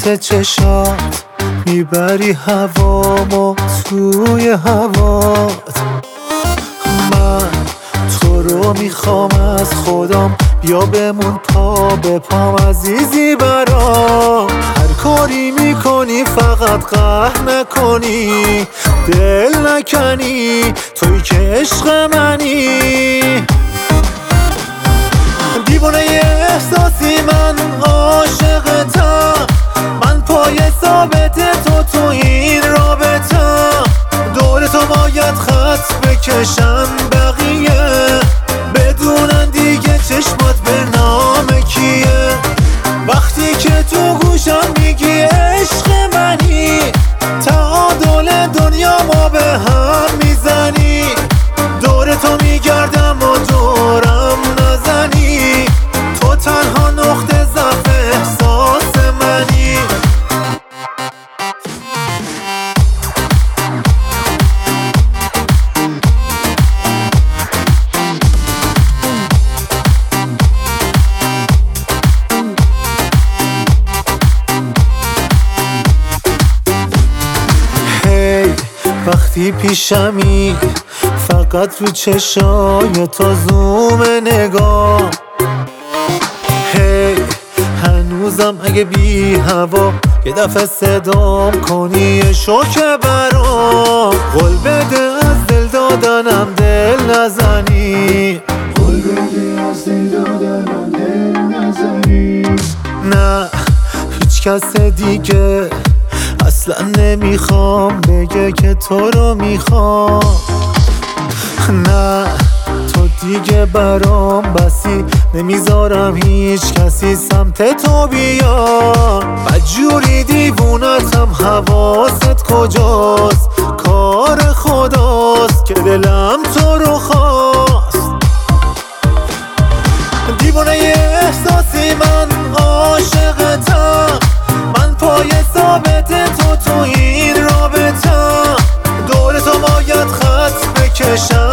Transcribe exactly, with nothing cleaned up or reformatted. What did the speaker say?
مثل چشات میبری هوامو توی هوات. من تو رو میخوام از خودم، بیا بمون پا به پام عزیزی برام. هر کاری میکنی فقط قهر نکنی، دل نکنی، توی که عشق منی. دیوانه احساسی من عاشقتم، من پای ثابت تو تو این رابطم. دور تو باید خط بکشن بقیه، بدونن دیگه چشمات به نام کیه. وقتی که تو گوشم میگی عشق منی، تعادل دنیا ما به هم میزنی. دور تو میگردم و دورم نزنی، تو تنها نقطه ضعف احساس منی. وقتی پیشمی فقط رو چشای تو زوم نگاه. هی هنوزم اگه بی هوا یه دفعه صدام کنی یه شوکه برام. قول بده از دل دادنم دل نزنی، قول بده از دل دادنم دل نزنی. نه هیچ کس دیگه اصلا نمیخوام بگه که تو رو میخوام. نه تو دیگه برام بسی، نمیذارم هیچ کسی سمت تو بیاد. بدجوری دیوونتم، حواست کجاست؟ کار خداست که دلم تو رو خواست. دیوانه احساسی من عاشقتم، من پای ثابت تو تو این رابطم. دور تو باید خط بکشم